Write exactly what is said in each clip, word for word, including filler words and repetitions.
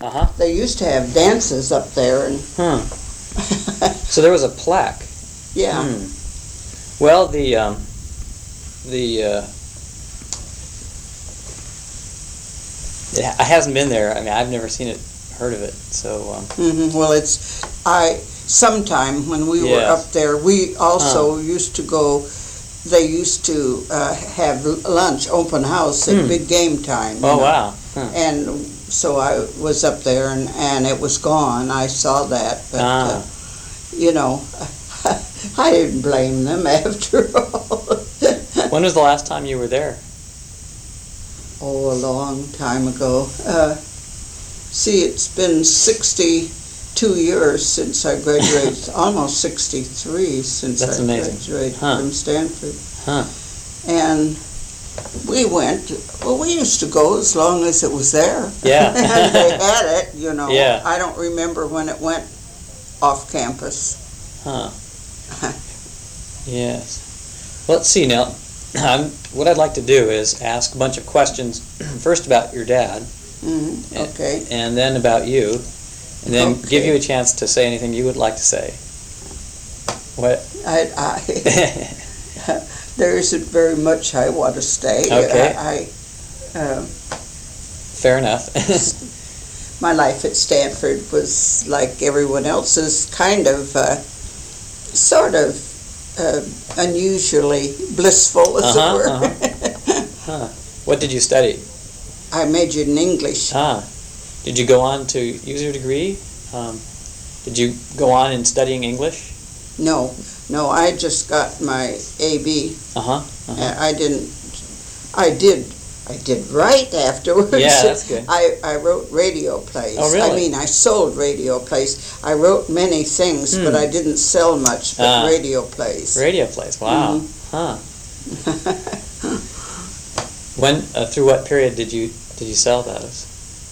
Uh-huh. They used to have dances up there, and Huh. So there was a plaque. yeah. Hmm. Well, the um, the uh, it, ha- it hasn't been there. I mean, I've never seen it, heard of it. So um, hmm Well, it's I sometime when we were Yes. up there, we also used to go. They used to uh, have l- lunch, open house at Hmm. big game time. you oh know. wow. Huh. And so I was up there, and, and it was gone. I saw that, but Ah. uh, you know, I didn't blame them after all. When was the last time you were there? Oh, a long time ago. Uh, see, it's been sixty-two years since I graduated, almost sixty-three since That's I amazing. graduated Huh. from Stanford. Huh. And we went, well, we used to go as long as it was there. Yeah. And they had it, you know. Yeah. I don't remember when it went off campus. Huh. Yes. Well, let's see now. Um, what I'd like to do is ask a bunch of questions, first about your dad, hmm Okay. and then about you, and then Okay. give you a chance to say anything you would like to say. What? I, I, there isn't very much I want to say. Okay. I, I uh, Fair enough. my life at Stanford was like everyone else's, kind of, uh, sort of uh, unusually blissful, as Uh-huh, it were. uh-huh. Huh. What did you study? I majored in English. Ah. Did you go on to use your degree? Um, did you go on in studying English? No, no, I just got my A B. Uh-huh. uh-huh. I didn't, I did, I did write afterwards. Yeah, that's good. I, I wrote radio plays. Oh, really? I mean, I sold radio plays. I wrote many things, Hmm. but I didn't sell much but Ah. radio plays. Radio plays. Wow. Mhm. Huh. When? Uh, through what period did you did you sell those?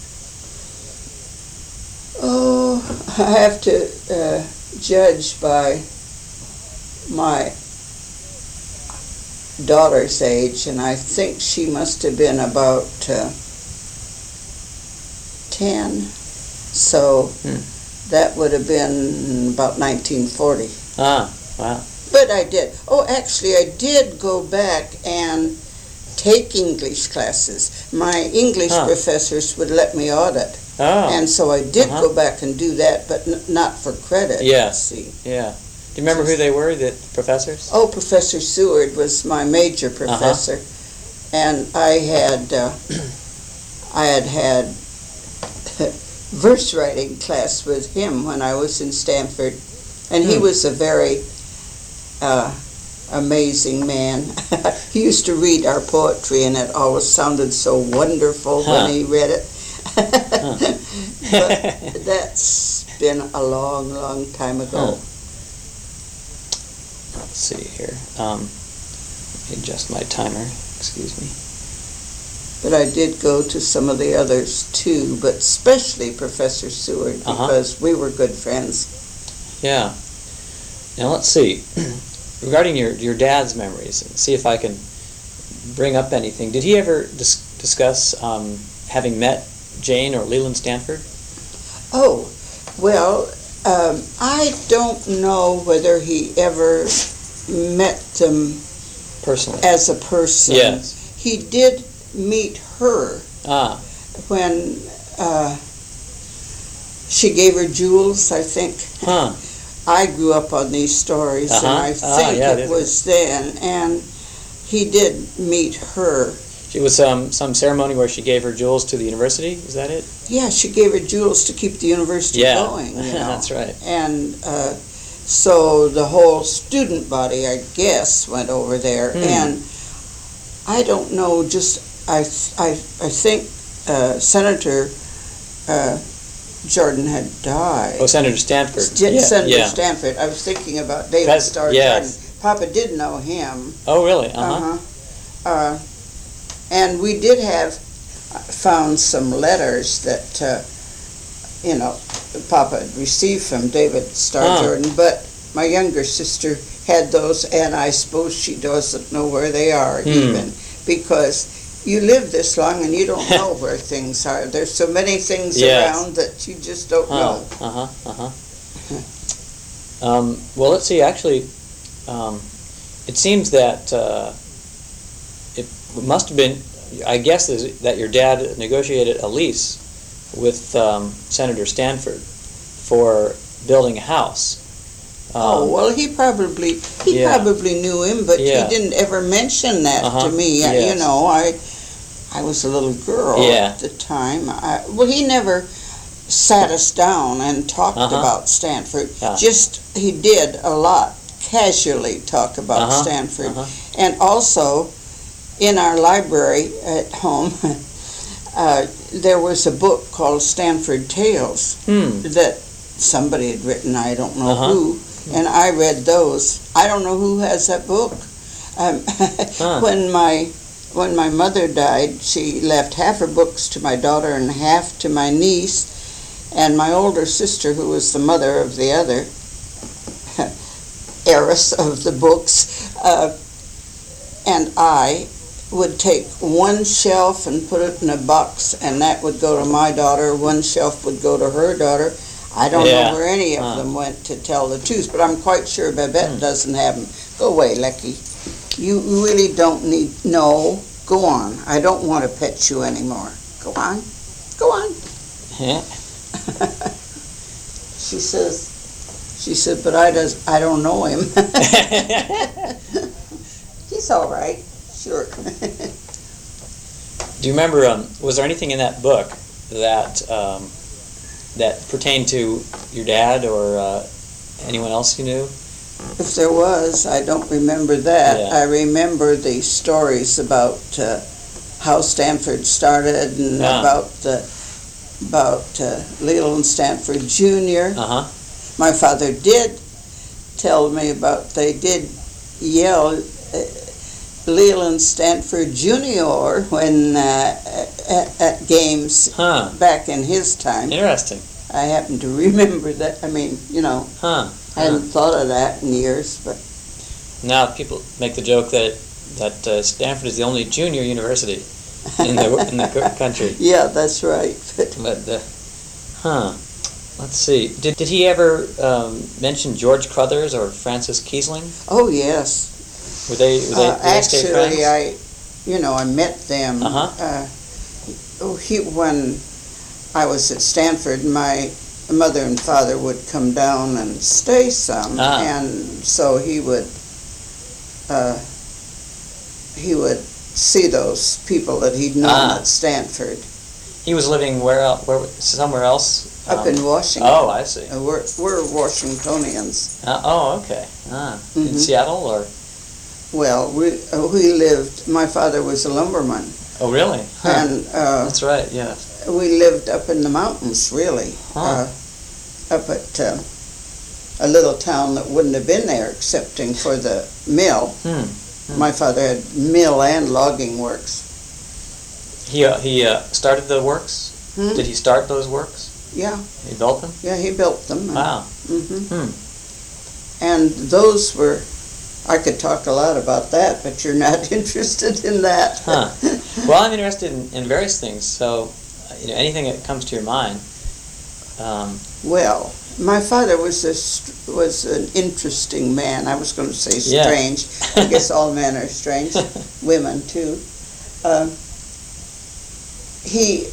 Oh, I have to uh, judge by my daughter's age, and I think she must have been about uh, ten. So Hmm. that would have been about nineteen forty. Ah. Wow. But I did. Oh, actually, I did go back and take English classes. My English Huh. professors would let me audit. Oh. And so I did Uh-huh. go back and do that, but n- not for credit. Yes. See. Yeah. Do you remember who they were? The professors? Oh, Professor Seward was my major Uh-huh. professor, and I had uh, I had had verse writing class with him when I was in Stanford, and he Hmm. was a very uh, amazing man. He used to read our poetry, and it always sounded so wonderful Huh. when he read it. Huh. But that's been a long, long time ago. Huh. Let's see here. Um, let me adjust my timer. Excuse me. But I did go to some of the others too, but especially Professor Seward, Uh-huh. because we were good friends. Yeah. Now let's see. Regarding your, your dad's memories, and see if I can bring up anything. Did he ever dis- discuss um, having met Jane or Leland Stanford? Oh, well, um, I don't know whether he ever met them Personally? as a person. Yes. He did meet her Ah. when uh, she gave her jewels, I think. Huh. I grew up on these stories, and Uh-huh. I Ah, think yeah, it these was then, and he did meet her. It was um, some ceremony where she gave her jewels to the university. Is that it? Yeah, she gave her jewels to keep the university Yeah. going. You know? That's right. And uh, so the whole student body, I guess, went over there. Hmm. And I don't know, just, I, I, I think uh, Senator uh, Jordan had died. Oh, Senator Stanford. J- yeah. Senator yeah. Stanford. I was thinking about David Pres- Starr yes. Jordan. Papa did know him. Oh, really? Uh-huh. Uh-huh. Uh, and we did have found some letters that, uh, you know, Papa had received from David Starr Ah. Jordan, but my younger sister had those, and I suppose she doesn't know where they are Hmm. even, because you live this long and you don't know where things are. There's so many things Yes. around that you just don't Huh. know. Uh-huh, uh-huh. Um, well, let's see, actually, um, it seems that uh, it must have been, I guess, is that your dad negotiated a lease with um, Senator Stanford for building a house. Um, Oh, well, he probably, he yeah. probably knew him, but Yeah. he didn't ever mention that Uh-huh, to me. I- You yes. know, I, I was a little girl Yeah. at the time. I, well, he never sat us down and talked Uh-huh. about Stanford. Yeah. Just, he did a lot, casually talk about Uh-huh, Stanford. uh-huh. And also, in our library at home, uh, there was a book called Stanford Tales Hmm. that somebody had written, I don't know Uh-huh. who, and I read those. I don't know who has that book. Um, Huh. When my when my mother died, she left half her books to my daughter and half to my niece, and my older sister, who was the mother of the other heiress of the books, uh, and I would take one shelf and put it in a box, and that would go to my daughter. One shelf would go to her daughter. I don't Yeah. know where any of Huh. them went, to tell the truth, but I'm quite sure Babette Hmm. doesn't have them. Go away, Lecky. You really don't need, no, go on. I don't want to pet you anymore. Go on, go on. Yeah. She says, she said, but I does, I don't know him. He's all right, sure. Do you remember, um, was there anything in that book that um, that pertained to your dad or uh, anyone else you knew? If there was, I don't remember that. Yeah. I remember the stories about uh, how Stanford started and Yeah. about the about uh, Leland Stanford Junior Uh-huh. My father did tell me about, they did yell uh, Leland Stanford Junior when uh, at, at games Huh. back in his time. Interesting. I happen to remember that. I mean, you know, Huh. I hadn't thought of that in years, but Now people make the joke that that uh, Stanford is the only junior university in the in the co- country. yeah, that's right. But But uh, huh. Let's see. Did did he ever um, mention George Crothers or Francis Kiesling? oh yes, Were they were they, uh, were they stay friends? actually, I, you know, I met them. Uh-huh. Uh, oh, he when I was at Stanford, my mother and father would come down and stay some, Ah. and so he would uh, he would see those people that he'd known Ah. at Stanford He was living where else? Where somewhere else? up Um, in Washington. Oh, I see. Uh, we're we're Washingtonians. Uh, oh, okay. Ah, in Mhm. Seattle or? Well, we uh, we lived. My father was a lumberman, Oh, really? Huh. and uh, That's right. Yeah. we lived up in the mountains, really, Huh. uh, up at uh, a little town that wouldn't have been there excepting for the mill. Hmm. My father had mill and logging works. He uh, he uh, started the works. Hmm? Did he start those works? Yeah, He built them. yeah, he built them. Wow. hmm Hmm. And those were. I could talk a lot about that, but you're not interested in that. Huh. Well, I'm interested in, in various things. So, uh, you know, anything that comes to your mind. Um, Well, my father was a, st- was an interesting man. I was going to say Yeah. strange. I guess all men are strange, women too. Um, he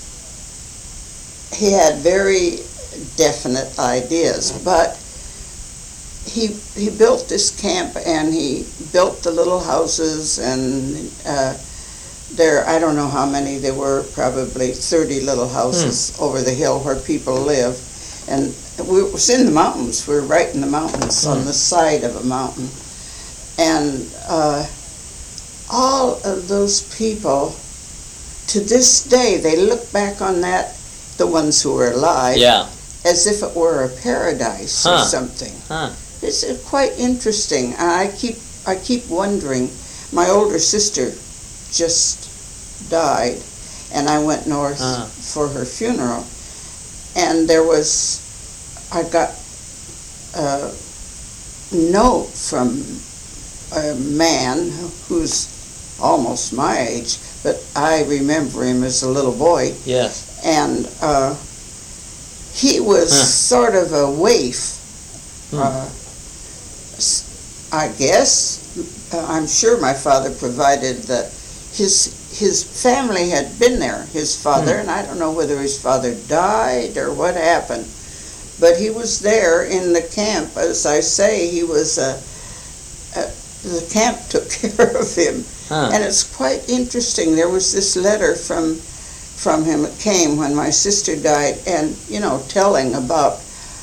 he had very definite ideas, but he he built this camp and he built the little houses and uh, there I don't know how many there were, probably thirty little houses over the hill where people live, and we it was in the mountains. We were right in the mountains on Hmm. the side of a mountain, and uh, all of those people to this day they look back on that, the ones who are alive, yeah. as if it were a paradise or Huh. something. Huh. It's uh, quite interesting. I keep I keep wondering. My older sister just died, and I went north Ah. for her funeral. And there was, I got a note from a man who's almost my age, but I remember him as a little boy. Yes. And uh, he was Huh. sort of a waif. Hmm. Uh, s- I guess. Uh, I'm sure my father provided the his his family had been there. His father, Hmm. and I don't know whether his father died or what happened, but he was there in the camp. As I say, he was a. Uh, the camp took care of him. Huh. And it's quite interesting. There was this letter from from him. It came when my sister died, and you know, telling about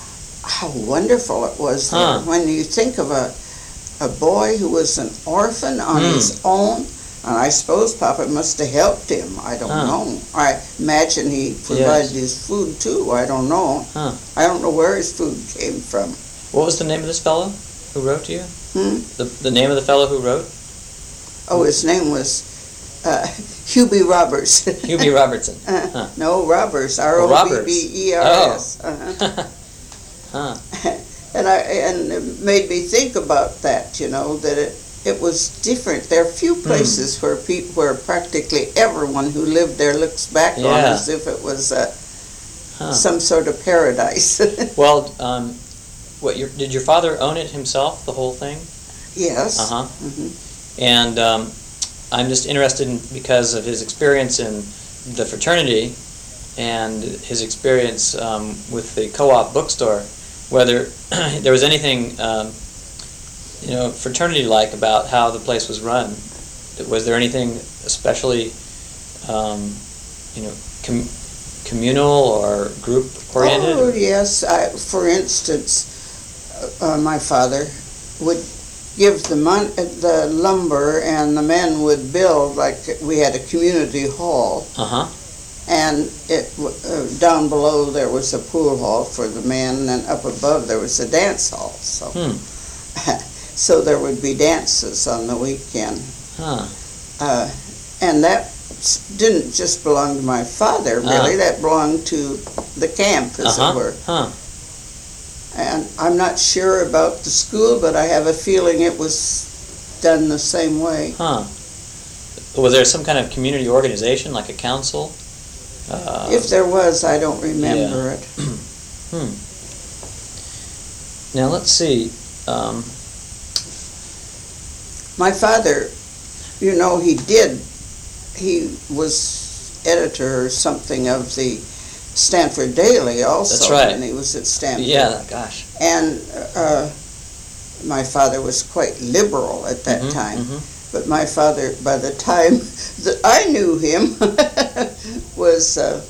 how wonderful it was there. Huh. When you think of a a boy who was an orphan on Hmm. his own, and I suppose Papa must have helped him. I don't Huh. know. I imagine he provided his food too. I don't know. Huh. I don't know where his food came from. What was the name of this fellow who wrote to you? Hmm? The the name of the fellow who wrote? Oh, his name was uh, Hubie Roberts. Hubie Robertson. Uh, Huh. No, Roberts. R Oh, O B Roberts. B E R S. Uh-huh. Huh. And I and it made me think about that. You know that it it was different. There are few places where people, where practically everyone who lived there looks back on Yeah. as if it was uh, Huh. some sort of paradise. Well, um, what your, did your father own it himself, the whole thing? Yes. Uh huh. Mhm. And um, I'm just interested in, because of his experience in the fraternity and his experience um, with the co-op bookstore, whether there was anything, um, you know, fraternity-like about how the place was run. Was there anything especially, um, you know, com- communal or group-oriented? Oh yes. I, for instance, uh, my father would give the mon- the lumber, and the men would build, like we had a community hall, Uh-huh. and it w- uh, down below there was a pool hall for the men, and up above there was a dance hall. So, Hmm. so there would be dances on the weekend, Huh. uh, and that s- didn't just belong to my father. Really, Ah. that belonged to the camp, as Uh-huh. it were. Huh. And I'm not sure about the school, but I have a feeling it was done the same way. Huh. Was there some kind of community organization, like a council? Uh, If there was, I don't remember it. hmm. Now let's see. Um, My father, you know, he did, he was editor or something of the Stanford Daily also. That's right. When he was at Stanford. yeah. Gosh. And uh, my father was quite liberal at that Mhm, time. mhm. But my father, by the time that I knew him, was, uh,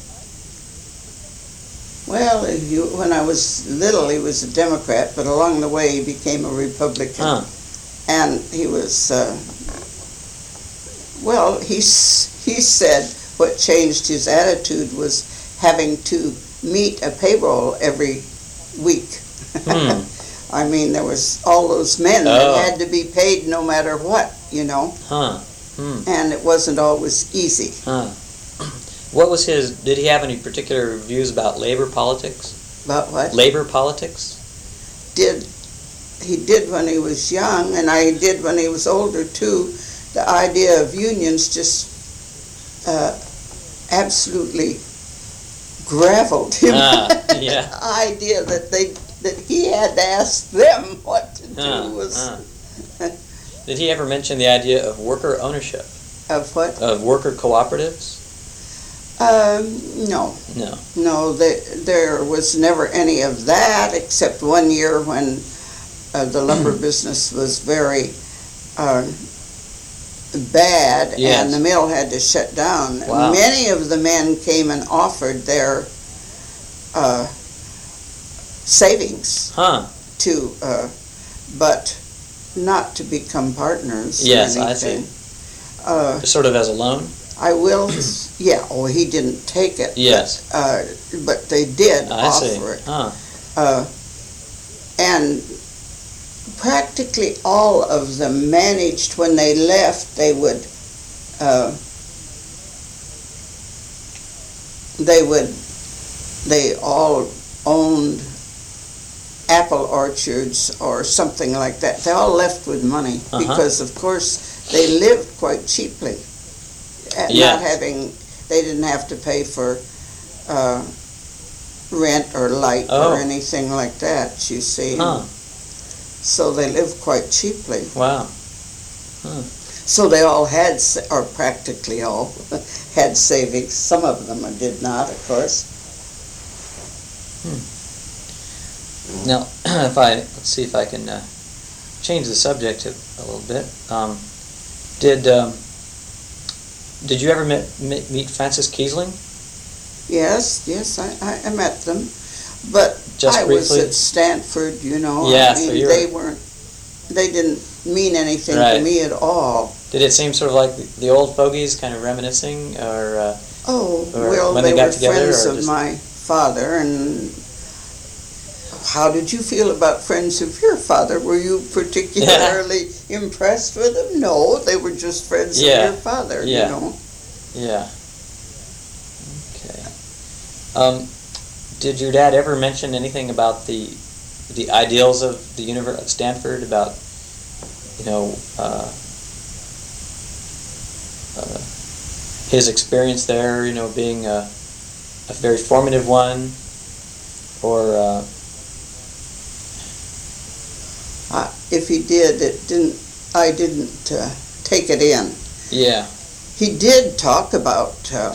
well, he, when I was little, he was a Democrat, but along the way he became a Republican. Huh. And he was, uh, well, he, s- he said what changed his attitude was having to meet a payroll every week. Hmm. I mean, there was all those men Oh. that had to be paid no matter what, you know, Huh. Hmm. and it wasn't always easy. Huh. What was his? Did he have any particular views about labor politics? But what Labor politics? did he did when he was young, and I did when he was older too, the idea of unions just uh, absolutely graveled him. Ah, yeah. The idea that they that he had to ask them what to do Huh, was huh. Did he ever mention the idea of worker ownership, of what? of worker cooperatives? Um, no, No. no, there, there was never any of that, except one year when uh, the lumber business was very uh, bad, Yes. and the mill had to shut down. Wow. Many of the men came and offered their uh, savings Huh. to, uh, but not to become partners. or Yes, I see. anything. Uh, Sort of as a loan? I will, yeah, oh, he didn't take it. Yes. But, uh, but they did I see. offer it. Huh. Uh, and practically all of them managed, when they left, they would, uh, they would, they all owned apple orchards or something like that. They all left with money Uh-huh. because, of course, they lived quite cheaply. uh, Yeah. not having, they didn't have to pay for uh, rent or light Oh. or anything like that, you see. Huh. So they lived quite cheaply. Wow. So they all had, sa- or practically all, had savings. Some of them did not, of course. Now, if I let's see if I can uh, change the subject a, a little bit. Um, did um, did you ever met, meet, meet Francis Kiesling? Yes, yes, I, I, I met them. But Just I was briefly? at Stanford, you know. Yeah, I so mean, you were- they weren't, they didn't mean anything Right. to me at all. Did it seem sort of like the, the old fogies, kind of reminiscing, or uh, Oh, Or well, when they they got were together, friends or of just- my father, and how did you feel about friends of your father? Were you particularly impressed with them? No, they were just friends Yeah, of your father, yeah. you know. yeah? Okay. Um, did your dad ever mention anything about the the ideals of the universe at Stanford? About you know uh, uh, his experience there, you know, being a, a very formative one, or uh, Uh, if he did, it didn't. I didn't uh, take it in. yeah, He did talk about, uh,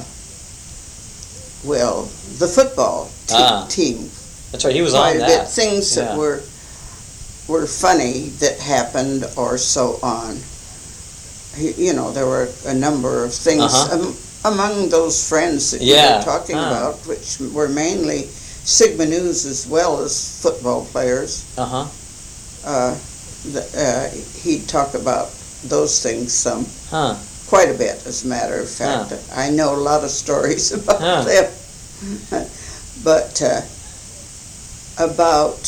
well, the football te- Ah. team that's right. He was quite on a bit. that. Things Yeah. that were were funny that happened, or so on. He, you know, there were a number of things Uh-huh. um, among those friends that you Yeah, were talking huh. about, which were mainly Sigma News as well as football players. Uh huh. Uh, the, uh, he'd talk about those things some, Huh. quite a bit, as a matter of fact. I know a lot of stories about Huh. them. But uh, about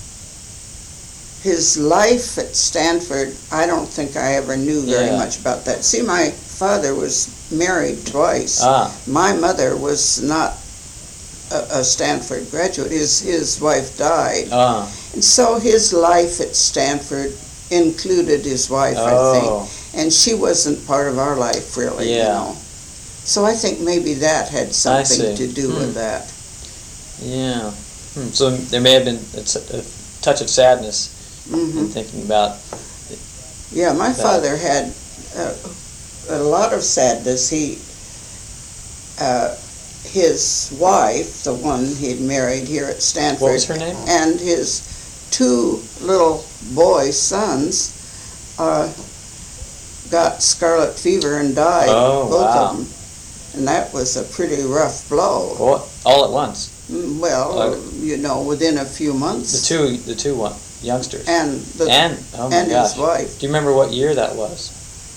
his life at Stanford, I don't think I ever knew very Yeah. much about that. See, my father was married twice. Ah. My mother was not a, a Stanford graduate. His, his wife died. Ah. And so his life at Stanford included his wife, I Oh. think. And she wasn't part of our life, really, you Yeah. know. So I think maybe that had something see. to do Hmm. with that. Yeah. Hmm. So there may have been a, t- a touch of sadness Hmm in thinking about. Yeah, my That- father had uh, a lot of sadness. He, uh, his wife, the one he had married here at Stanford, What was her name? and his two little boy sons uh, got scarlet fever and died, Oh, both wow. of them. And that was a pretty rough blow. All, all at once. Mm, Well, Uh, you know, within a few months. The two, the two one, youngsters. And, the, and oh my and gosh. his wife. Do you remember what year that was?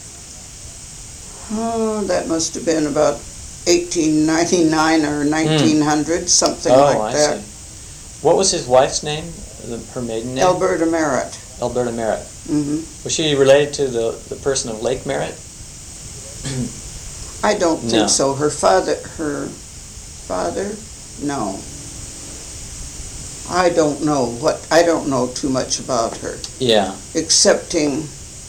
Oh, that must have been about eighteen ninety-nine or nineteen hundred, something oh, like I that. see. What was his wife's name? The, her maiden name? Alberta Merritt. Alberta Merritt. Hmm Was she related to the, the person of Lake Merritt? I don't think No. so. Her father, her father, no. I don't know what. I don't know too much about her, Yeah. excepting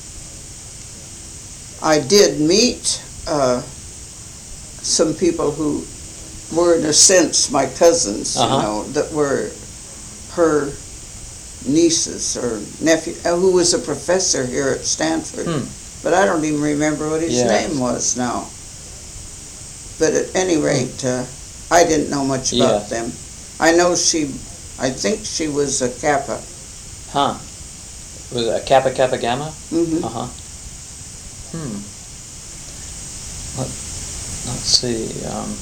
I did meet uh, some people who were, in a sense, my cousins. Uh-huh. You know, that were her nieces or nephew, uh, who was a professor here at Stanford. Hmm. But I don't even remember what his Yeah. name was now. But at any rate, uh, I didn't know much about Yeah. them. I know she, I think she was a Kappa. Huh. Was it a Kappa Kappa Gamma? Hmm Uh-huh. Hmm. Let, let's see. Um,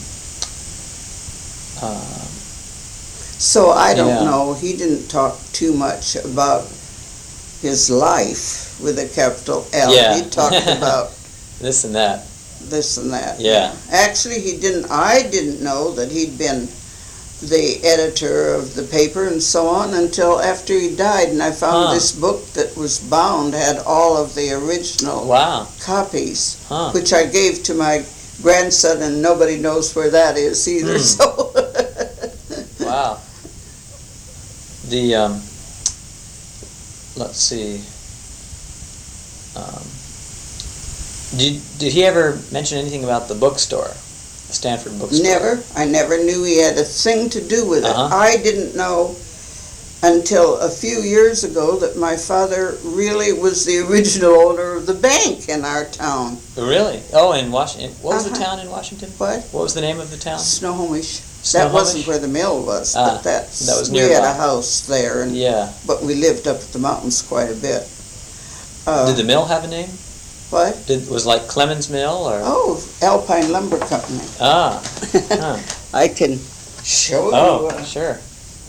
uh, So I don't Yeah. know. He didn't talk too much about his life with a capital L. Yeah. He talked about this and that. this and that. Yeah. Actually, he didn't. I didn't know that he'd been the editor of the paper and so on until after he died, and I found Huh. this book that was bound, had all of the original Wow. copies, Huh. which I gave to my grandson, and nobody knows where that is either. Hmm. So. Wow. The um, let's see. Um, Did Did he ever mention anything about the bookstore, the Stanford bookstore? Never. I never knew he had a thing to do with it. Uh-huh. I didn't know until a few years ago that my father really was the original owner of the bank in our town. Really? Oh, in Washington. What was Uh-huh. the town in Washington? What? What was the name of the town? Snohomish. That Snohomish? wasn't where the mill was, Ah, but that's, that was we had nearby. a house there, and Yeah. but we lived up at the mountains quite a bit. Uh, Did the mill have a name? What? Did was it like Clemens Mill or? Oh, Alpine Lumber Company. Ah. Huh. I can show you. Oh, uh, sure.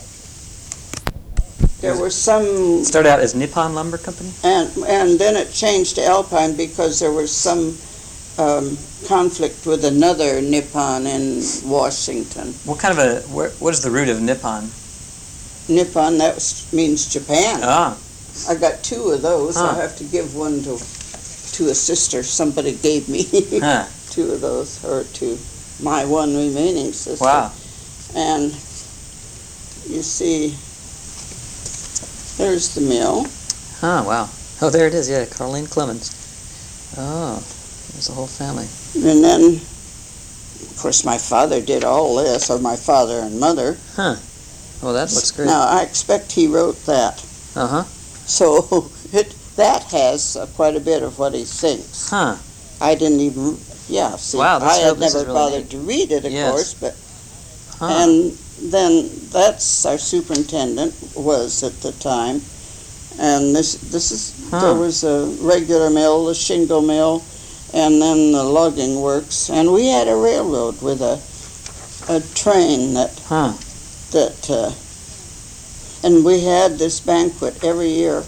There were some, Started out as Nippon Lumber Company. and and then it changed to Alpine because there was some um, conflict with another Nippon in Washington. What kind of a? Where, what is the root of Nippon? Nippon, that was, means Japan. Ah. I got two of those. Huh. I'll have to give one to to a sister. Somebody gave me Huh. two of those, or to my one remaining sister. Wow. And you see, there's the mill. Oh, wow. Oh, there it is. Yeah, Carlene Clemens. Oh, there's the whole family. And then, of course, my father did all this, or my father and mother. Huh. Oh, that looks great. Now, I expect he wrote that. Uh-huh. So it that has uh, quite a bit of what he thinks. Huh. I didn't even, yeah, see, Wow, this I had real- this never is really bothered neat. to read it, of Yes. course, but, Huh. and then that's our superintendent was at the time. And this, this is, Huh. there was a regular mill, the shingle mill, and then the logging works. And we had a railroad with a, a train that, Huh. that, uh, and we had this banquet every year.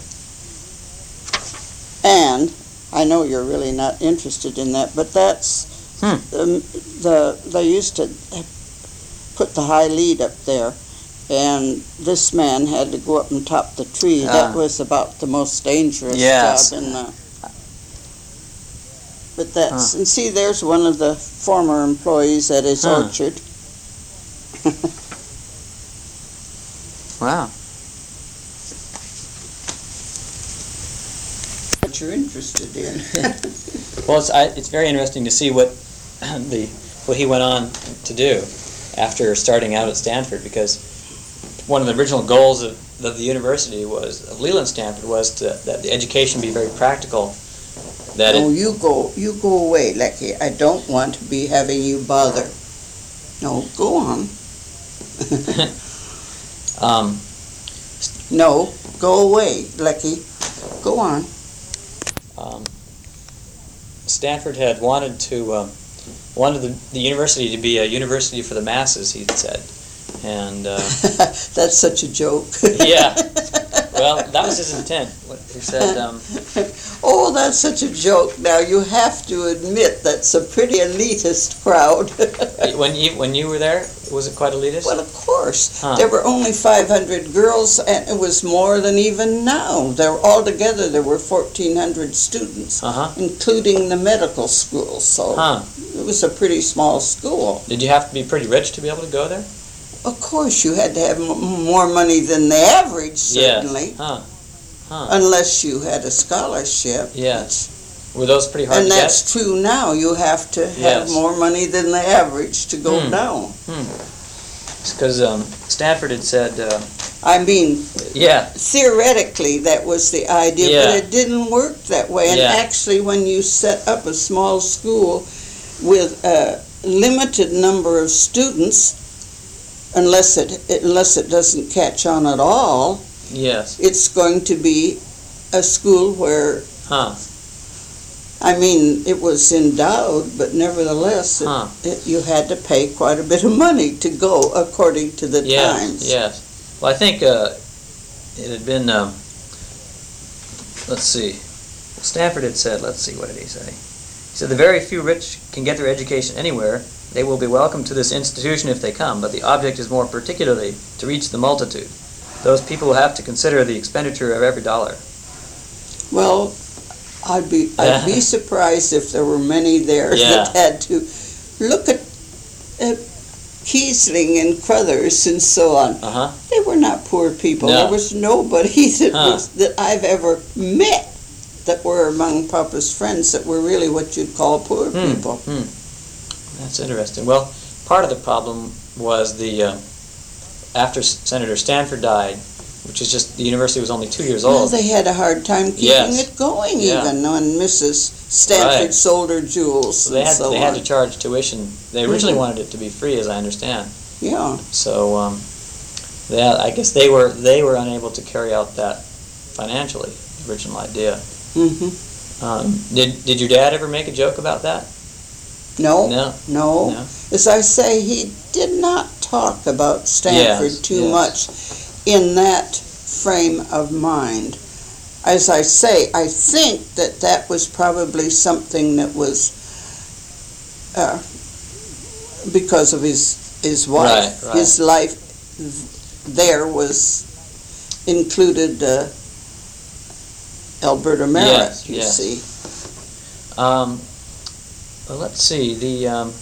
And I know you're really not interested in that, but that's Hmm. um, the they used to put the high lead up there, and this man had to go up and top the tree. Ah. That was about the most dangerous Yes. job in the. But that's and see, there's one of the former employees at his Huh. orchard. Wow. What you're interested in. Well, it's I, it's very interesting to see what the what he went on to do after starting out at Stanford, because one of the original goals of, of the university was of Leland Stanford was to, that the education be very practical. That No, it, you go, you go away, Lecky. I don't want to be having you bother. No, go on. um, No, go away, Lecky. Go on. um, Stanford had wanted to um, wanted the, the university to be a university for the masses, he said, and uh, That's such a joke. yeah. Well, that was his intent. What he said. Um, Oh, that's such a joke. Now, you have to admit that's a pretty elitist crowd. when you when you were there, was it quite elitist? Well, of course. Huh. There were only five hundred girls, and it was more than even now. There, altogether, there were fourteen hundred students, Uh huh. including the medical school, so Huh. it was a pretty small school. Did you have to be pretty rich to be able to go there? Of course, you had to have m- more money than the average, certainly, Yes. Huh. Huh. unless you had a scholarship. Yes. Were those pretty hard And to that's true now. You have to have Yes. more money than the average to go Hmm. down. get? Because um, Stanford had said, uh, I mean, yeah, theoretically, that was the idea, Yeah. but it didn't work that way. And Yeah. actually, when you set up a small school with a limited number of students, unless it unless it doesn't catch on at all, yes, it's going to be a school where, huh, I mean, it was endowed, but nevertheless, it, huh, it, you had to pay quite a bit of money to go according to the yes, times. yes. Well, I think uh, it had been, um, let's see, Stanford had said, let's see, what did he say? He said, the very few rich can get their education anywhere. They will be welcome to this institution if they come, but the object is more particularly to reach the multitude. Those people will have to consider the expenditure of every dollar. Well, I'd be I'd be surprised if there were many there Yeah. that had to look at, at Kiesling and Crothers and so on. Uh-huh. They were not poor people. No. There was nobody that Huh. was that I've ever met that were among Papa's friends that were really what you'd call poor Hmm, people. hmm. That's interesting. Well, part of the problem was the uh, after S- Senator Stanford died, which is just the university was only two years Well, old. they had a hard time keeping Yes. it going, Yeah. even when Missus Stanford Right. sold her jewels So they and had so they on. had to charge tuition. They originally Mhm. wanted it to be free, as I understand. Yeah. So um, that I guess they were they were unable to carry out that financially, the original idea. hmm Um, did did your dad ever make a joke about that? No, No. no. No. As I say, he did not talk about Stanford Yes, too yes. much in that frame of mind. As I say, I think that that was probably something that was uh, because of his his wife. Right, right. His life there was included uh, Alberta Merritt, Yes, you yes. see. Um, well, let's see. The um,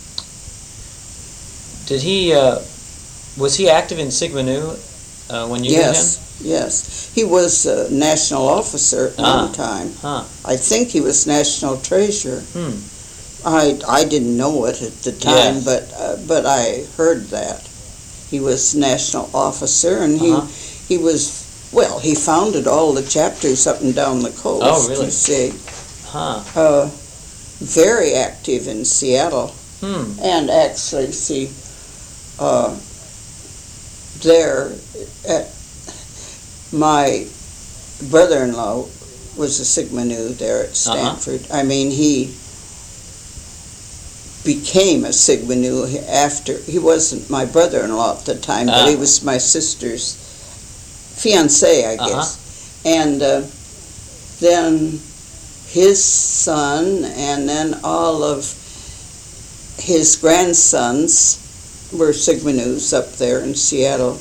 did he uh, was he active in Sigma Nu uh, when you Yes, yes. He was a national officer at Ah. one time. knew him? Huh. I think he was national treasurer. Hmm. I, I didn't know it at the time, Yes. but uh, but I heard that he was national officer, and he Uh-huh. he was well. He founded all the chapters up and down the coast. Oh, really? You see, Huh. uh, very active in Seattle, Hmm. and actually, see, uh, there at my brother-in-law was a Sigma Nu there at Stanford. I mean, he became a Sigma Nu after, he wasn't my brother-in-law at the time, but he Ah. was my sister's fiancé, I Uh-huh. guess. And uh, then his son and then all of his grandsons were Sigma Nus up there in Seattle.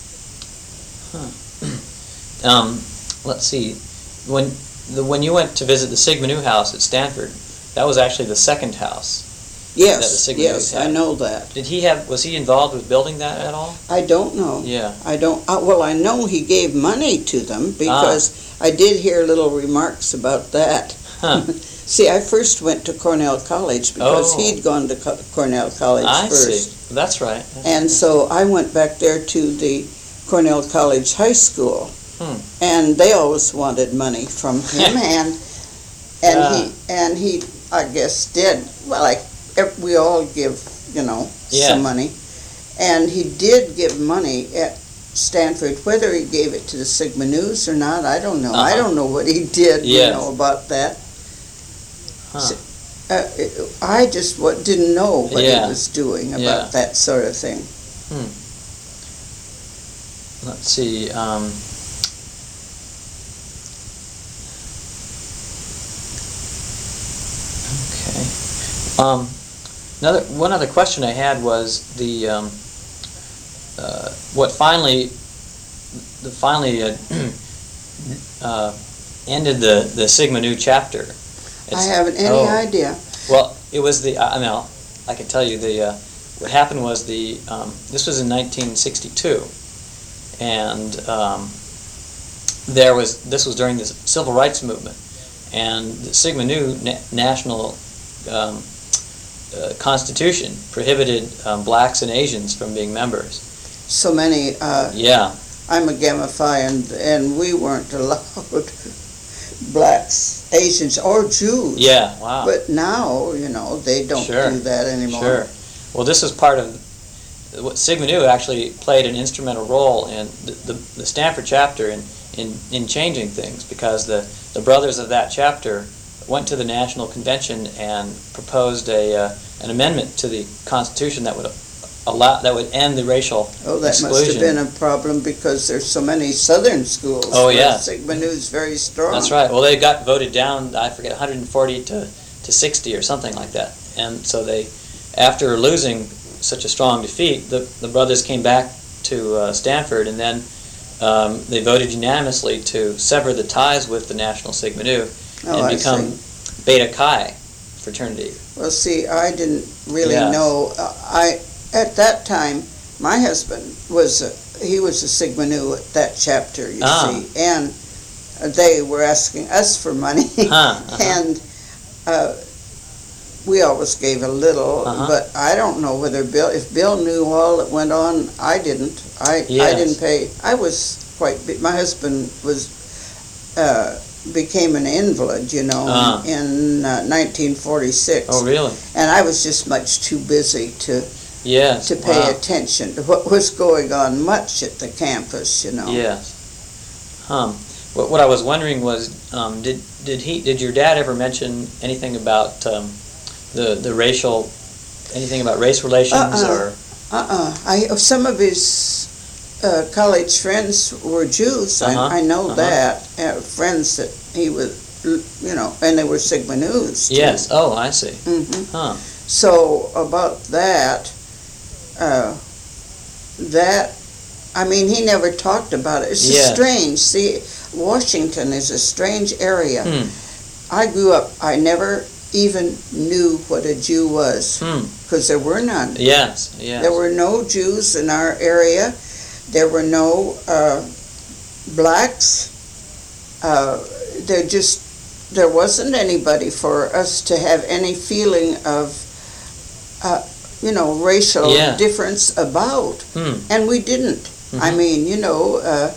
Um, let's see. When the when you went to visit the Sigma Nu house at Stanford, that was actually the second house. That the Yes, Sigma yes, Nus had. I know that. Did he have was he involved with building that at all? I don't know. Yeah. I don't, uh, well, I know he gave money to them Ah. because I did hear little remarks about that. Huh. See, I first went to Cornell College because Oh. he'd gone to Co- Cornell College I first. see. That's right. That's And right. so I went back there to the Cornell College High School. Hmm. And they always wanted money from him, and and Yeah. he and he, I guess, did. Well, like ev- we all give, you know, Yeah. some money, and he did give money at Stanford. Whether he gave it to the Sigma Nus or not, I don't know. I Uh-huh. don't know what he did, you Yes. know, about that. Huh. Uh, I just what, didn't know what Yeah. he was doing about Yeah. that sort of thing. Let's see. Um, okay. Um, another one other question I had was the um, uh, what finally the finally uh, uh, ended the the Sigma Nu chapter. I It's- haven't any oh. idea. Well, it was the I I mean I'll, I can tell you the uh, what happened was the um, this was in nineteen sixty-two, and um, there was this was during the civil rights movement, and the Sigma Nu na- national um, uh, constitution prohibited um, blacks and Asians from being members. So many. Uh, Yeah, I'm a Gamma Phi, and, and we weren't allowed blacks, Asians, or Jews. yeah, wow. But now, you know, they don't Sure, do that anymore. Sure. Well, this was part of what Sigma Nu actually played an instrumental role in the, the, the Stanford chapter in, in, in changing things, because the, the brothers of that chapter went to the National Convention and proposed a uh, an amendment to the Constitution that would allow that would end the racial Oh, that exclusion. must have been a problem because there's so many Southern schools. Oh, where yeah. Sigma Nu's very strong. That's right. Well, they got voted down, I forget, one hundred forty to, to sixty or something like that. And so they, after losing such a strong defeat, the, the brothers came back to uh, Stanford, and then um, they voted unanimously to sever the ties with the National Sigma Nu Oh, and I become see. Beta Chi fraternity. Well, see, I didn't really Yes. know. Uh, I at that time, my husband was a, he was a Sigma Nu at that chapter, you Ah. see, and they were asking us for money, Huh, uh-huh. and uh, we always gave a little. Uh-huh. But I don't know whether Bill, if Bill knew all that went on. I didn't. I I Yes. didn't pay. I was quite. My husband was uh, became an invalid, you know, Ah. in uh, nineteen forty-six, Oh, really? and I was just much too busy to Yes. to pay wow. attention to what was going on much at the campus, you know. Yes. Um, what, what I was wondering was, um, did did he did your dad ever mention anything about um, the the racial, anything about race relations Uh-uh. or? Uh-uh. I, some of his uh, college friends were Jews. Uh-huh. I, I know Uh-huh. that. Uh, friends that he was, you know, and they were Sigma News. too. Yes. Oh, I see. hmm Huh. So about that, uh, that, I mean, he never talked about it. It's just Yes. strange. See, Washington is a strange area. Hmm. I grew up, I never even knew what a Jew was, Hmm. because there were none. Yes. Yes. There were no Jews in our area. There were no uh, blacks. Uh, there just, there wasn't anybody for us to have any feeling of, uh, you know, racial Yeah. difference about. Hmm. And we didn't. I Mhm. mean, you know, uh,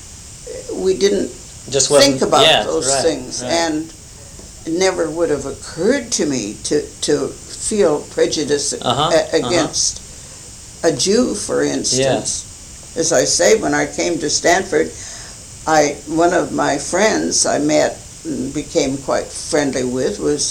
we didn't Just wasn't. think about yes, those right, things. right. And it never would have occurred to me to, to feel prejudice Uh-huh, a- against a Jew, for instance. As I say, when I came to Stanford, I one of my friends I met and became quite friendly with was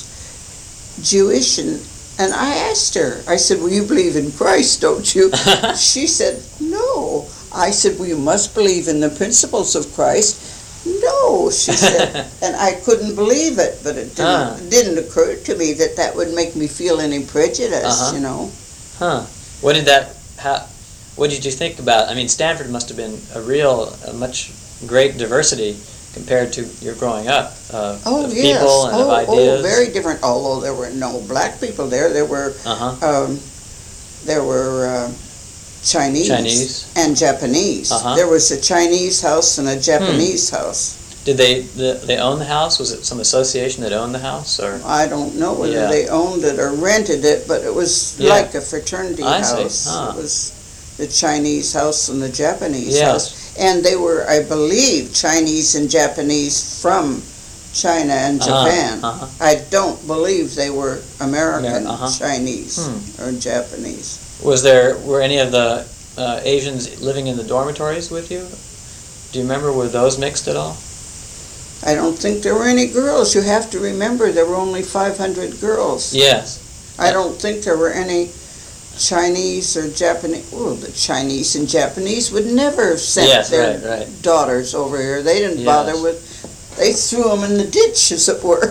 Jewish, and, and I asked her, I said, well, you believe in Christ, don't you? She said, no. I said, well, you must believe in the principles of Christ. No, she said, and I couldn't believe it, but it didn't, Ah. it didn't occur to me that that would make me feel any prejudice, Uh-huh. you know. Huh. What did that? How? What did you think about? I mean, Stanford must have been a real, a much great diversity compared to your growing up. Uh, Oh, of yes. people and oh, of ideas. oh, very different. Although there were no black people there, there were Uh huh. um, there were uh, Chinese, Chinese. and Japanese. Uh-huh. There was a Chinese house and a Japanese Hmm. house. Did they the, they own the house? Was it some association that owned the house, or? I don't know whether Yeah. they owned it or rented it, but it was Yeah. like a fraternity I see. house. Huh. It was the Chinese house and the Japanese Yes. house. And they were, I believe, Chinese and Japanese from China and Uh-huh, Japan. uh-huh. I don't believe they were American Amer- uh-huh. Chinese Hmm. or Japanese. Was there were any of the uh, Asians living in the dormitories with you? Do you remember, were those mixed at all? I don't think there were any girls. You have to remember there were only five hundred girls. Yes. I don't think there were any Chinese or Japanese. Well, the Chinese and Japanese would never have sent Yes, their right, right. daughters over here. They didn't Yes. bother with. They threw them in the ditch, as it were.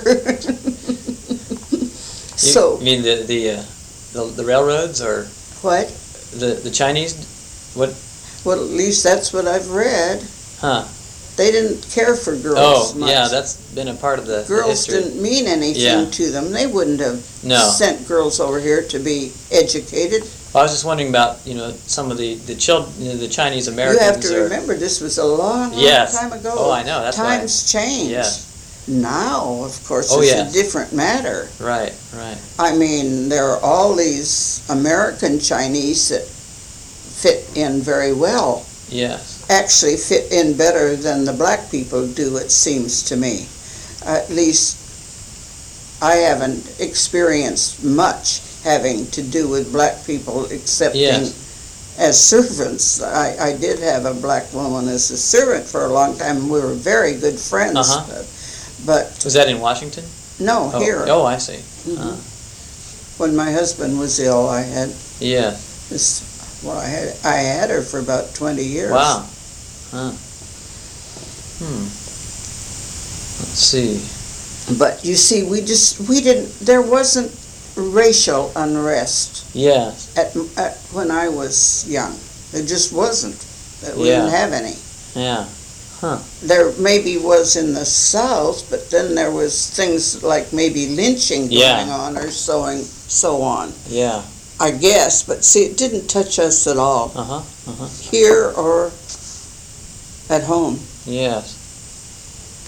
You, So you mean the the, uh, the the railroads or what? the the Chinese? What? Well, at least that's what I've read. Huh. They didn't care for girls Oh, much. yeah, that's been a part of the, the Girls history. didn't mean anything Yeah. to them. They wouldn't have No. sent girls over here to be educated. I was just wondering about, you know, some of the the children, you know, the Chinese Americans. You have to are- remember, this was a long, long Yes. time ago. Oh, I know. That's why. Times change. Yes. Now, of course, Oh, it's yes. a different matter. Right. Right. I mean, there are all these American Chinese that fit in very well. Yes. Actually fit in better than the black people do, it seems to me. At least I haven't experienced much having to do with black people, excepting Yes. as servants. I, I did have a black woman as a servant for a long time. We were very good friends. Uh-huh. But, but Was that in Washington? no, Oh. here. Oh, I see. Mhm. Uh, When my husband was ill, I had yeah. this. Well, I had I had her for about twenty years. Wow. Huh. Hmm. Let's see. But you see, we just we didn't. There wasn't racial unrest Yes. at, at when I was young. There just wasn't. We Yeah. didn't have any. Yeah. There maybe was in the South, but then there was things like maybe lynching Yeah. going on or so and so on. Yeah. I guess, but see, it didn't touch us at all Uh huh. Uh huh. here or at home. Yes.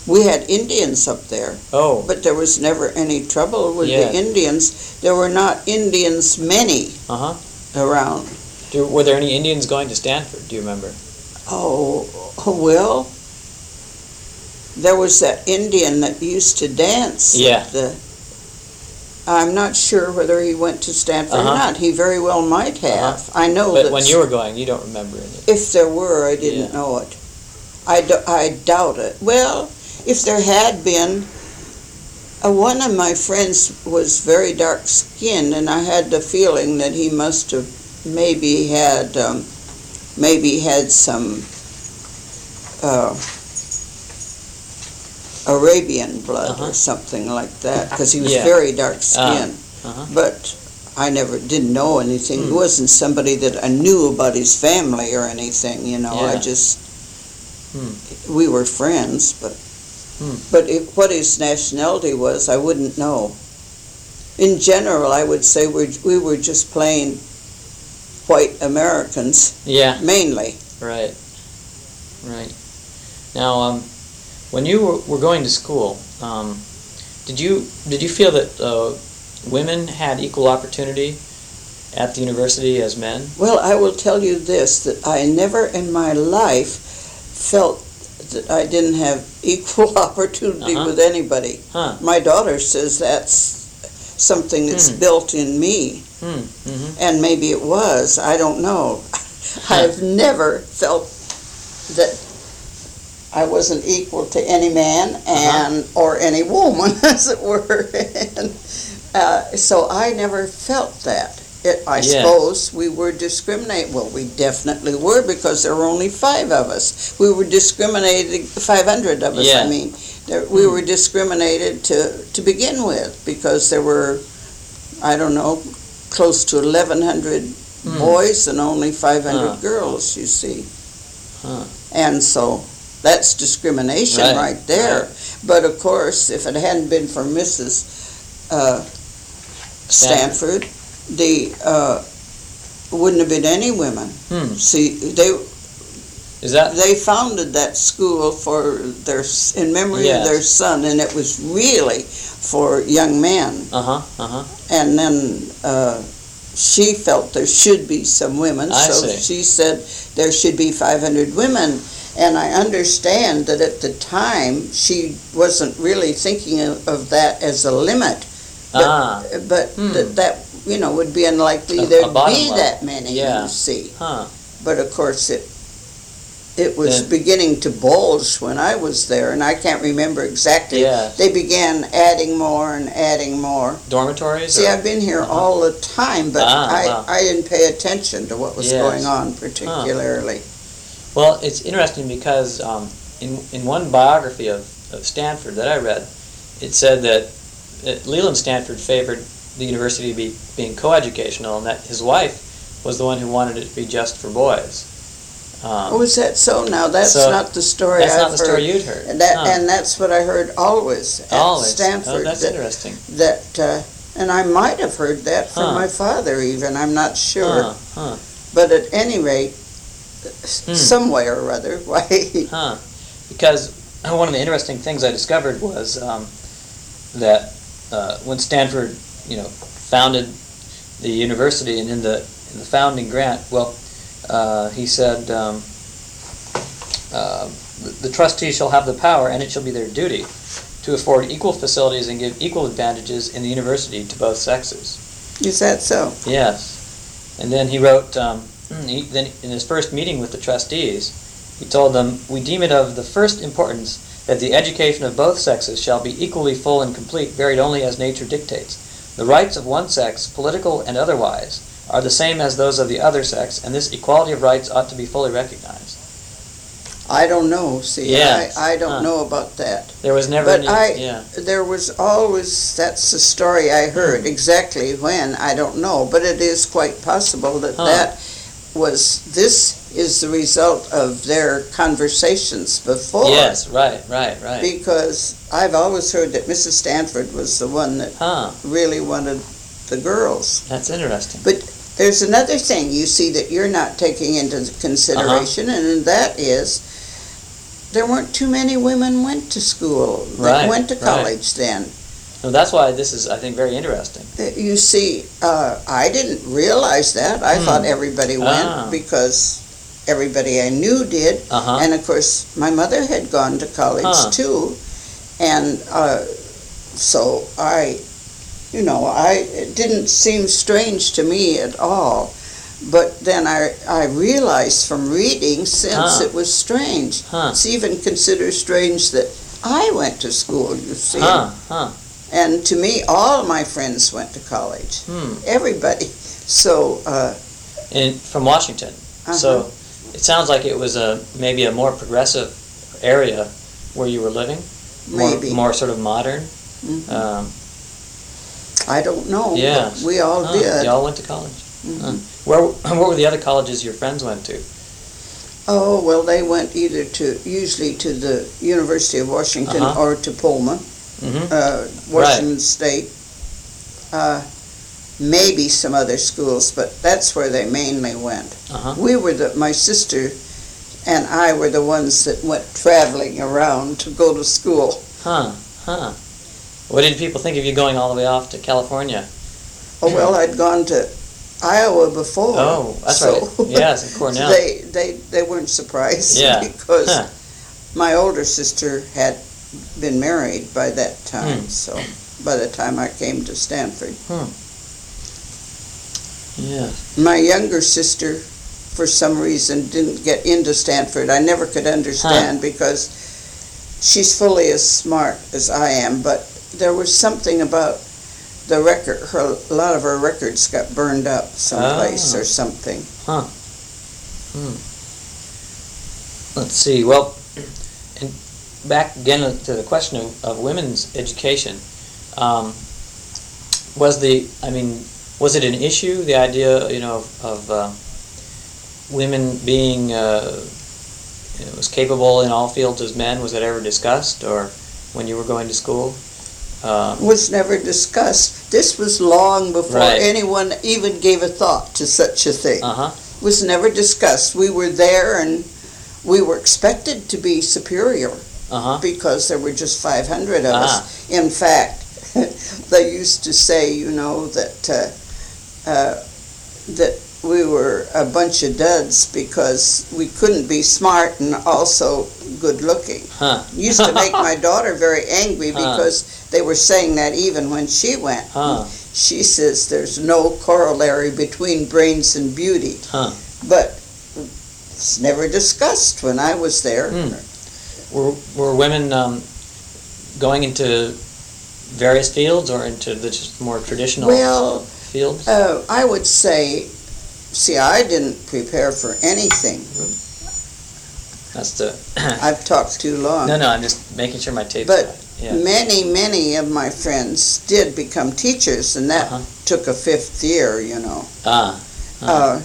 We had Indians up there, Oh, but there was never any trouble with Yeah. the Indians. There were not Indians many uh-huh. around. Do, were there any Indians going to Stanford, do you remember? Oh, well, there was that Indian that used to dance. at Yeah. the- I'm not sure whether he went to Stanford or Uh-huh. not. He very well might have. I know But that when you were going, you don't remember any. if there were, I didn't Yeah. know it. I, do- I doubt it. Well, if there had been, uh, one of my friends was very dark-skinned, and I had the feeling that he must have maybe had, um, maybe had some uh, Arabian blood Uh-huh. or something like that, because he was Yeah. very dark-skinned. Uh-huh. But I never didn't know anything. He Hmm. wasn't somebody that I knew about his family or anything, you know. I Yeah. just, Hmm. we were friends, but Hmm. but if, what his nationality was, I wouldn't know. In general, I would say we we were just plain white Americans, Yeah, mainly. right. Right. Now, um, when you were, were going to school, um, did you did you feel that uh, women had equal opportunity at the university as men? Well, I will tell you this, that I never in my life felt that I didn't have equal opportunity Uh-huh. with anybody. Huh. My daughter says that's something that's Hmm. built in me, Hmm. Mm-hmm. and maybe it was, I don't know. I've never felt that I wasn't equal to any man and or any woman, as it were. and, uh, so I never felt that. It, I Yes. suppose we were discriminated. Well, we definitely were, because there were only five of us. We were discriminated, five hundred of us, Yeah. I mean. There, we were discriminated to, to begin with, because there were, I don't know, close to eleven hundred Hmm. boys and only five hundred Huh. girls, you see. Huh. And so that's discrimination Right, right, there. right. But of course, if it hadn't been for Missus Uh, Stanford, the uh, wouldn't have been any women. Hmm. See, they Is that they founded that school for their in memory Yes. of their son, and it was really for young men. uh huh uh huh? And then uh, she felt there should be some women, I so see. she said there should be five hundred women. And I understand that at the time she wasn't really thinking of, of that as a limit, but, Ah. but Hmm. that, that you know would be unlikely A- a there'd bottom be level. that many. Yeah. You see, Huh. but of course it it was Then- beginning to bulge when I was there, and I can't remember exactly. Yeah. They began adding more and adding more. Dormitories? See, or- I've been here Uh-huh. all the time, but Ah, I, wow. I didn't pay attention to what was Yes. going on particularly. Well, it's interesting because um, in in one biography of, of Stanford that I read, it said that uh, Leland Stanford favored the university be, being coeducational, and that his wife was the one who wanted it to be just for boys. Um, Oh, is that so? Now, that's So, not the story that's I've not the story heard. you'd heard. And, that, Huh. and that's what I heard always at Always. Stanford. Oh, that's that, interesting. that uh, and I might have heard that from Huh. my father even, I'm not sure. Huh, huh, But at any rate, Hmm. some way or other, why, huh. Because one of the interesting things I discovered was um, that uh, when Stanford, you know, founded the university, and in the in the founding grant, well, uh, he said, um, uh, the, the trustees shall have the power, and it shall be their duty, to afford equal facilities and give equal advantages in the university to both sexes. is that so? Yes. And then he wrote, um, he, then in his first meeting with the trustees, he told them, "We deem it of the first importance that the education of both sexes shall be equally full and complete, varied only as nature dictates. The rights of one sex, political and otherwise, are the same as those of the other sex, and this equality of rights ought to be fully recognized." I don't know, see, Yes. I, I don't Huh. know about that. There was never But any, I, yeah. there was always, that's the story I heard. Hmm. Exactly when, I don't know, but it is quite possible that Huh. that was, this is the result of their conversations before. Yes, right, right, right. Because I've always heard that Missus Stanford was the one that Huh, really wanted the girls. that's interesting. But there's another thing you see that you're not taking into consideration, Uh-huh. and that is there weren't too many women went to school, that Right, went to right. college then. So that's why this is, I think, very interesting. You see, uh, I didn't realize that. I Hmm. thought everybody went Ah. because everybody I knew did. Uh-huh. And of course, my mother had gone to college Huh. too. And uh, so I, you know, I, it didn't seem strange to me at all. But then I, I realized from reading since Huh. it was strange. Huh. It's even considered strange that I went to school, you see. Huh, huh. And to me, all my friends went to college. Hmm. Everybody. So, uh, In, from Washington. So Uh-huh. it sounds like it was a maybe a more progressive area where you were living. More, maybe. More sort of modern. Mhm. Um, I don't know. yeah. But we all Huh, did. You all went to college. Mhm. Huh. Where, where were the other colleges your friends went to? Oh, well, they went either to, usually to the University of Washington Uh-huh. or to Pullman, Mm-hmm. uh, Washington State. Uh, maybe some other schools, but that's where they mainly went. Uh-huh. We were the, my sister and I were the ones that went traveling around to go to school. Huh, huh. What did people think of you going all the way off to California? Oh, well, I'd gone to Iowa before. Oh, that's so right. Yes, at Cornell. They, they, they weren't surprised Yeah. because Huh. my older sister had been married by that time, Hmm. so by the time I came to Stanford. Yeah. My younger sister, for some reason, didn't get into Stanford. I never could understand because she's fully as smart as I am, but there was something about the record, her, a lot of her records got burned up someplace Oh. or something. Huh. Hmm. Let's see. Well, and back again to the question of, of women's education. Um, was the, I mean, was it an issue, the idea, you know, of, of uh, women being uh, you know, as capable in all fields as men? Was that ever discussed, or when you were going to school? Um, Was never discussed. This was long before Right. anyone even gave a thought to such a thing. uh-huh. Was never discussed. We were there and we were expected to be superior Uh-huh. because there were just five hundred of Ah. us. In fact, they used to say, you know, that uh, uh, that we were a bunch of duds because we couldn't be smart and also good looking. Huh. Used to make my daughter very angry Huh. because they were saying that even when she went. Huh. She says there's no corollary between brains and beauty. Huh. But it's never discussed when I was there. Hmm. Were, were women um, going into various fields or into the just more traditional Well, fields? uh, I would say, see, I didn't prepare for anything. That's the. I've talked too long. No, no, I'm just making sure my tape's But right. Yeah. many, many of my friends did become teachers, and that Uh-huh. took a fifth year, you know. Ah. ah. Uh,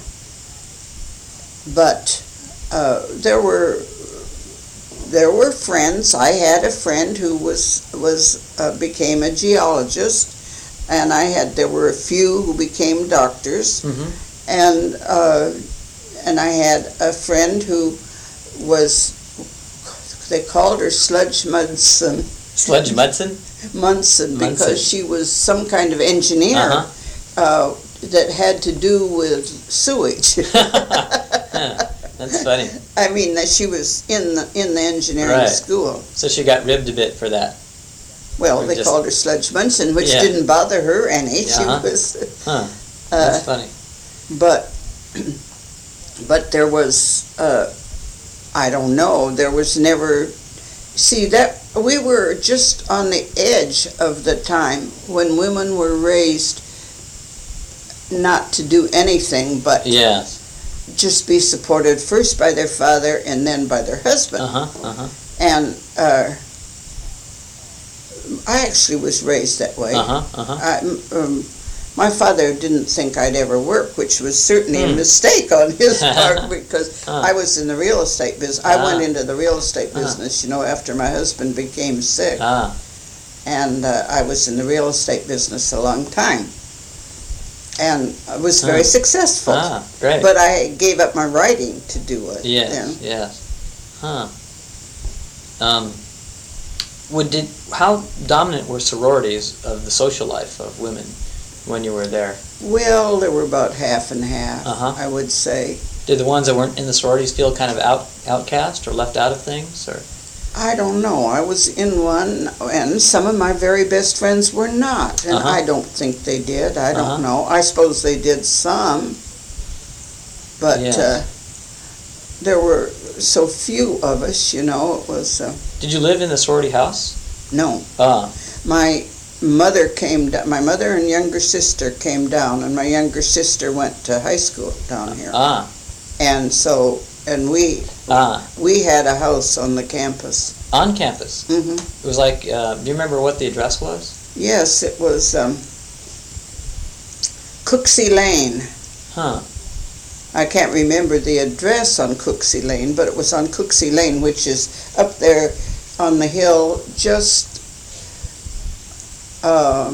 but uh, there were there were friends. I had a friend who was was uh, became a geologist, and I had there were a few who became doctors, Mhm. and uh, and I had a friend who was they called her Sludge Munson. Sludge Munson? Munson Munson. because she was some kind of engineer Uh-huh. uh, that had to do with sewage. Huh. That's funny. I mean, that she was in the in the engineering Right. school. So she got ribbed a bit for that. Well, Or they just- called her Sludge Munson, which Yeah. didn't bother her any. She Uh-huh. was, Huh. uh, That's funny. but but there was uh, I don't know. There was never. See that we were just on the edge of the time when women were raised not to do anything but Yes. just be supported first by their father and then by their husband. Uh-huh. Uh-huh. And uh, I actually was raised that way. Uh-huh. Uh-huh. I, um, my father didn't think I'd ever work, which was certainly a Hmm. mistake on his part because Huh. I was in the real estate business. I Ah. went into the real estate Ah. business, you know, after my husband became sick. Ah. And uh, I was in the real estate business a long time. And I was very Huh. successful. Ah. Great. But I gave up my writing to do it. Yes. then. Yes. Huh. Um, would did how dominant were sororities of the social life of women when you were there? Well, there were about half and half, Uh-huh. I would say. Did the ones that weren't in the sororities feel kind of out outcast or left out of things, or? I don't know. I was in one, and some of my very best friends were not, and Uh-huh. I don't think they did. I don't Uh-huh. know. I suppose they did some, but Yes. uh, there were so few of us, you know. It was uh, Did you live in the sorority house? no. Ah, My mother came down. My mother and younger sister came down, and my younger sister went to high school down here, ah, and so and we ah. we had a house on the campus. On campus. Hmm It was like. Uh, do you remember what the address was? Yes, it was um, Cooksey Lane. Huh. I can't remember the address on Cooksey Lane, but it was on Cooksey Lane, which is up there on the hill, just, um,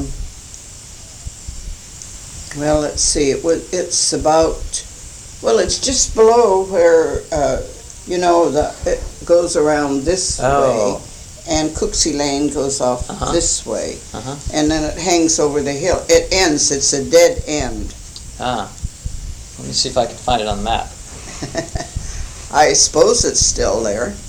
well, let's see, it was, it's about, well, it's just below where, uh, you know, the, it goes around this Oh. way, and Cooksey Lane goes off Uh-huh. this way, Uh-huh. and then it hangs over the hill. It ends, it's a dead end. Ah. Let me see if I can find it on the map. I suppose it's still there.